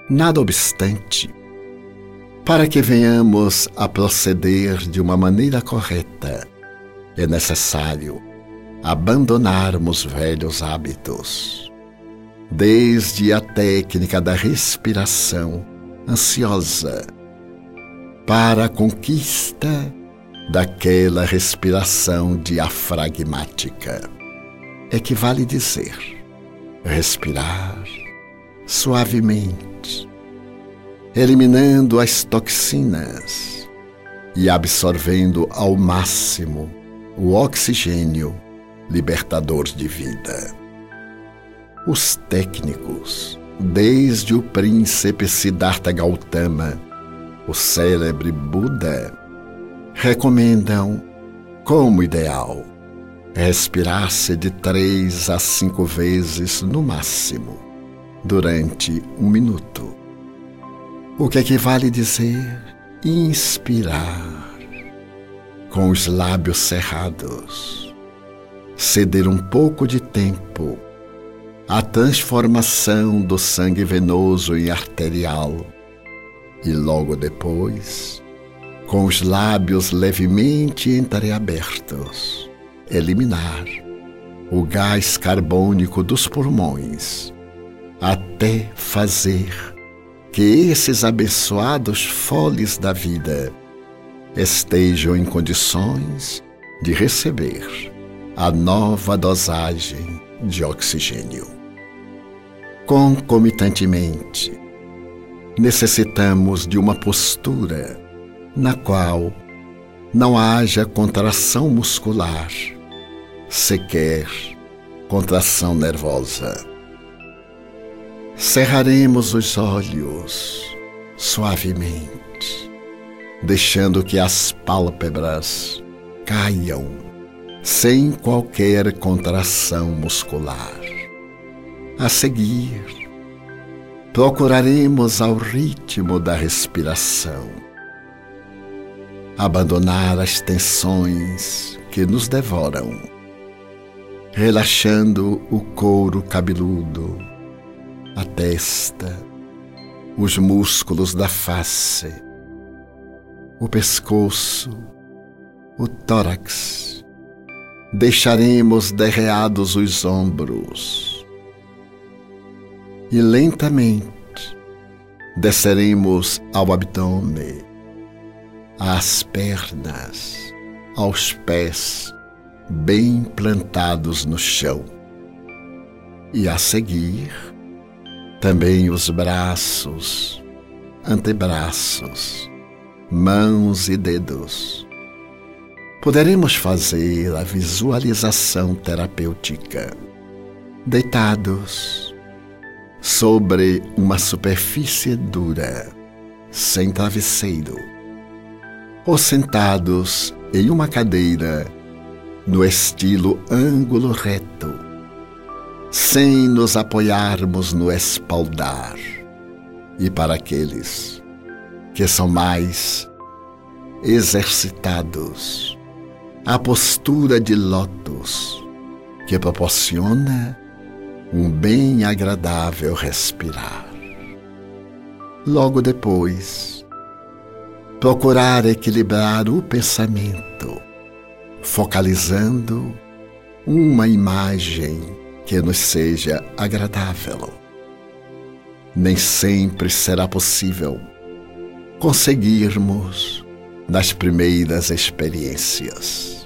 Nada obstante, para que venhamos a proceder de uma maneira correta, é necessário abandonarmos velhos hábitos, desde a técnica da respiração ansiosa para a conquista daquela respiração diafragmática. Equivale dizer, respirar suavemente, eliminando as toxinas e absorvendo ao máximo o oxigênio libertador de vida. Os técnicos, desde o príncipe Siddhartha Gautama, o célebre Buda, recomendam, como ideal, respirar-se de 3 a 5 vezes no máximo, durante 1 minuto. O que equivale dizer inspirar, com os lábios cerrados, ceder um pouco de tempo à transformação do sangue venoso em arterial e logo depois, com os lábios levemente entreabertos, eliminar o gás carbônico dos pulmões até fazer que esses abençoados foles da vida estejam em condições de receber a nova dosagem de oxigênio. Concomitantemente, necessitamos de uma postura na qual não haja contração muscular, sequer contração nervosa. Cerraremos os olhos suavemente, deixando que as pálpebras caiam sem qualquer contração muscular. A seguir, procuraremos ao ritmo da respiração abandonar as tensões que nos devoram, relaxando o couro cabeludo, a testa, os músculos da face, o pescoço, o tórax. Deixaremos derreados os ombros e lentamente desceremos ao abdômen, às pernas, aos pés bem plantados no chão. E a seguir, também os braços, antebraços, mãos e dedos. Poderemos fazer a visualização terapêutica, deitados sobre uma superfície dura, sem travesseiro, ou sentados em uma cadeira no estilo ângulo reto, sem nos apoiarmos no espaldar. E para aqueles que são mais exercitados, a postura de lótus, que proporciona um bem agradável respirar. Logo depois, procurar equilibrar o pensamento, focalizando uma imagem que nos seja agradável. Nem sempre será possível conseguirmos nas primeiras experiências.